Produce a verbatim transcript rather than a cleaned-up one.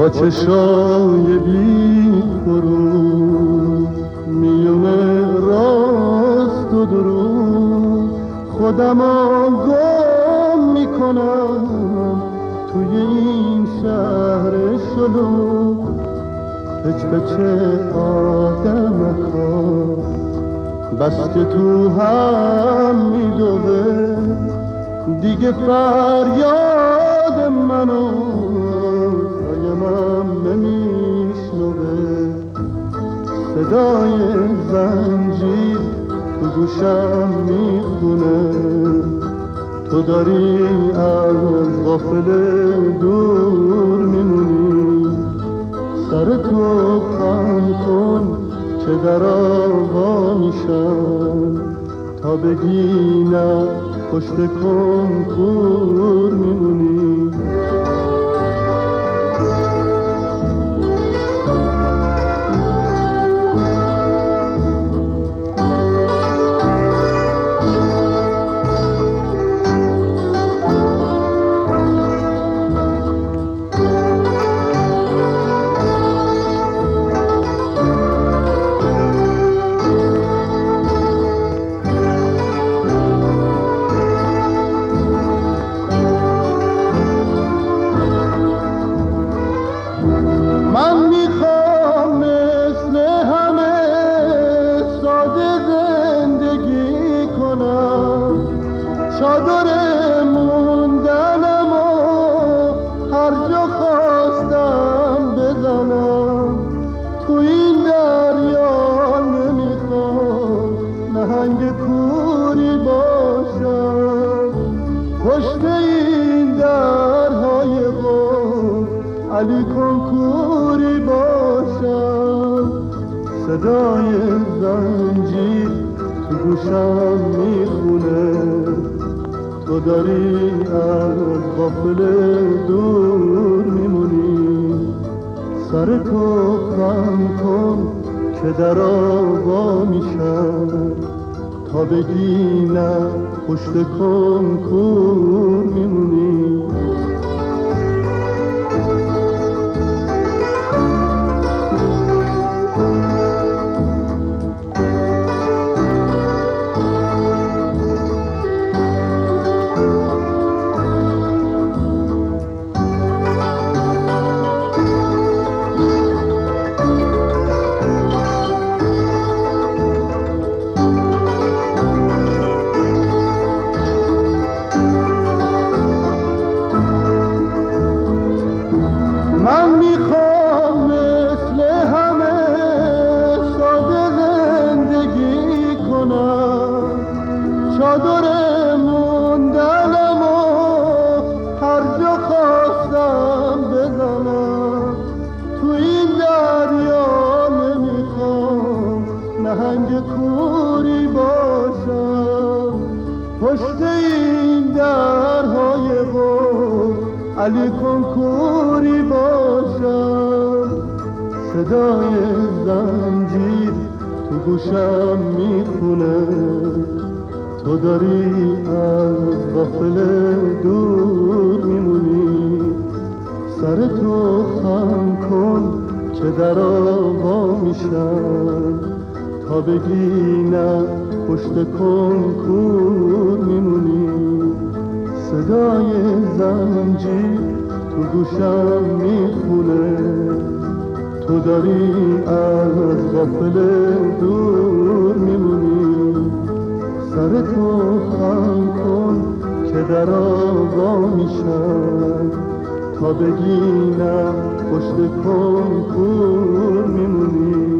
با چشای بی فرو میونه راست و درو خودم گم میکنم توی این شهر شلوغ. پچ پچ آدمکا بس که تو هم میدوه دیگه فریاد منو قایمم نمیشنوه. صدای زنجیر تو گوشم میخونه تو داری از غافل دور میمونی. سر تو خم کن که در آوا میشم تا بگی نه پشت کنکور میمونی. چادر موندنم و هر جا خواستم بزنم تو این دریا نمیخوام نهنگ کوری باشم. پشت این درهای قفل علی کنکوری باشم. صدای زنجیر تو گوشم میخونه تو داری از غافل دور میمونی. سر تو خم کن که در آوا میشم تا بگی نه پشت کنکور میمونی. من میخوام مثل همه ساده زندگی کنم. چادر موندنم و هر جا خواستم بزنم تو این دریا نمیخوام نهنگ کوری باشم. پشت این درهای قفل علی کنکوری باشم. صدای زنجیر تو گوشم میخونه تو داری از غافل دور میمونی. سر تو خم کن که در آوا میشم تا بگی نه پشت کنکور میمونی. صدای زنجیر تو گوشم میخونه تو داری از غافل دور میمونی. سر تو خم کن که در آوا میشم تا بگی نه پشت کنکور میمونی.